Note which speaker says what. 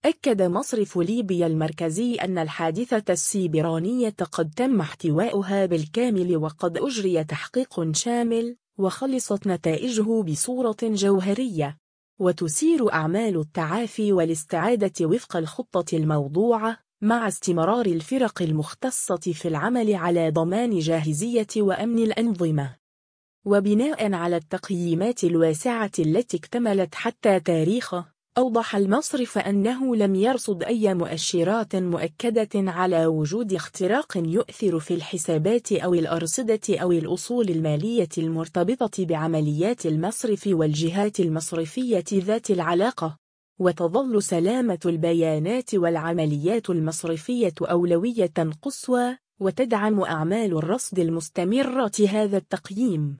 Speaker 1: أكد مصرف ليبيا المركزي أن الحادثة السيبرانية قد تم احتواؤها بالكامل وقد أجري تحقيق شامل وخلصت نتائجه بصورة جوهرية، وتسير أعمال التعافي والاستعادة وفق الخطة الموضوعة مع استمرار الفرق المختصة في العمل على ضمان جاهزية وأمن الأنظمة. وبناء على التقييمات الواسعة التي اكتملت حتى تاريخه، أوضح المصرف أنه لم يرصد أي مؤشرات مؤكدة على وجود اختراق يؤثر في الحسابات أو الأرصدة أو الأصول المالية المرتبطة بعمليات المصرف والجهات المصرفية ذات العلاقة، وتظل سلامة البيانات والعمليات المصرفية أولوية قصوى، وتدعم أعمال الرصد المستمرة هذا التقييم.